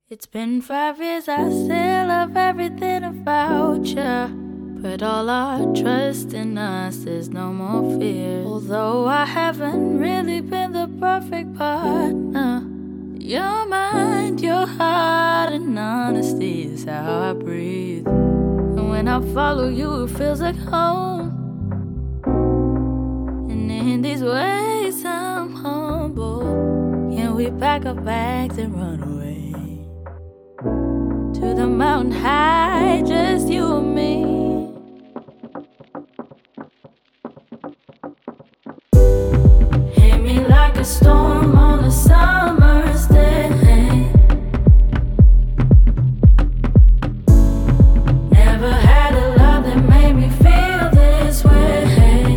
It's been 5 years, I still love everything about ya. Put all our trust in us, there's no more fear. Although I haven't really been the perfect partner, your mind, your heart, and honesty is how I breathe. And when I follow you, it feels like home. And in these ways, I'm humble. Can we pack our bags and run away to the mountain high, just you and me? Hit me like a storm on a summer's day. Never had a love that made me feel this way.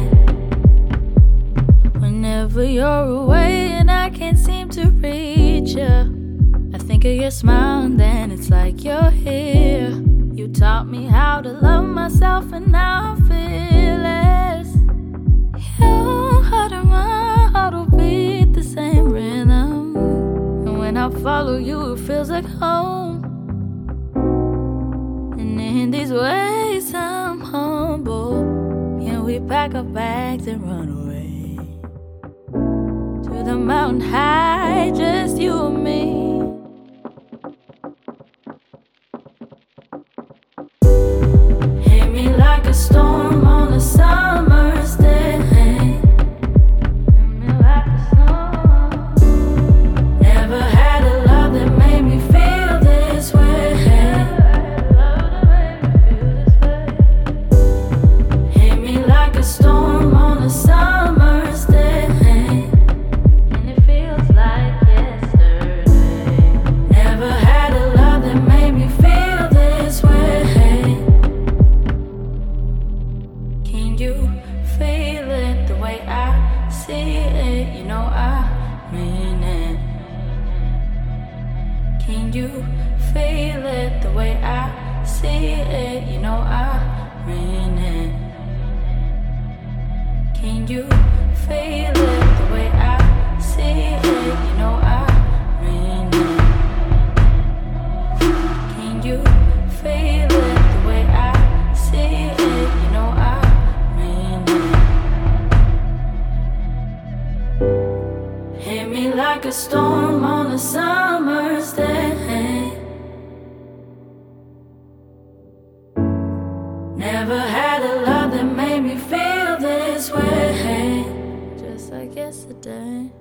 Whenever you're away and I can't seem to reach you, I think of your smile and then it's like you're here. You taught me how to love myself and now I feel it. Your heart and my heart will beat the same rhythm. And when I follow you, it feels like home. And in these ways, I'm humble. Can we pack our bags and run away to the mountain high, just you and me? Like a storm on a summer's day. Like a storm. Never had a love that made me feel this way. Hit me like a storm on a summer's day, and it feels like yesterday. Never had a love that made me feel this way. Can you feel it the way I see it? You know I mean it. Can you feel it the way I see it? You know I mean it. Can you feel it the way I see it? You know I mean it. Can you feel it the way I see it? You know I hit me like a storm on a summer's day. Never had a love that made me feel this way, just like yesterday.